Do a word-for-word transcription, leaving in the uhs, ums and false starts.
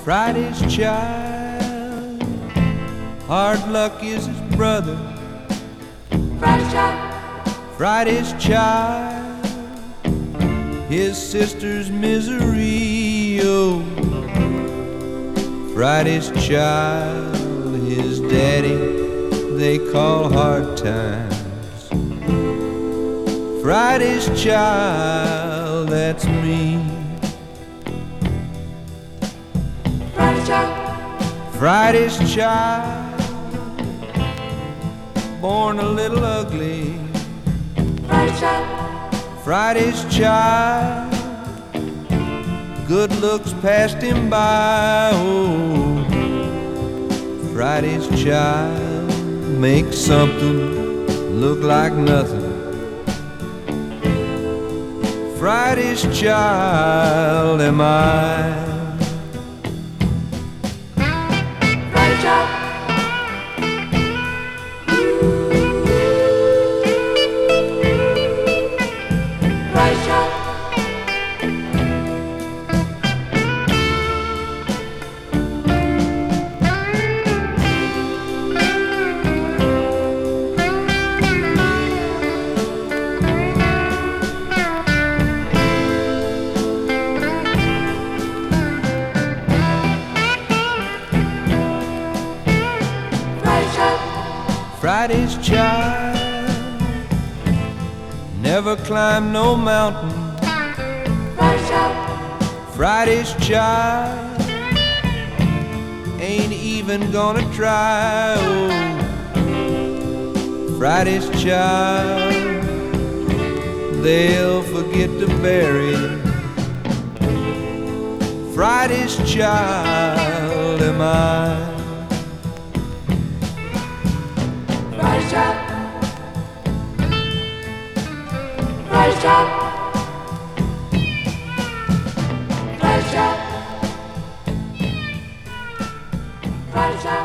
Friday's child, hard luck is his brother. Friday's child, Friday's child, his sister's misery. Oh, Friday's child, his daddy they call hard times. Friday's child, that's me. Friday's child, Friday's child, born a little ugly. Friday's child, Friday's child, good looks passed him by. Oh, Friday's child makes something look like nothing. Friday's child am I. Friday's child, Friday's child, Friday's child never climbed no mountain. Friday's child, Friday's child ain't even gonna try. Oh, Friday's child, they'll forget to bury. Friday's child am I. Friday's child, Friday's child, Friday's child, Friday's child.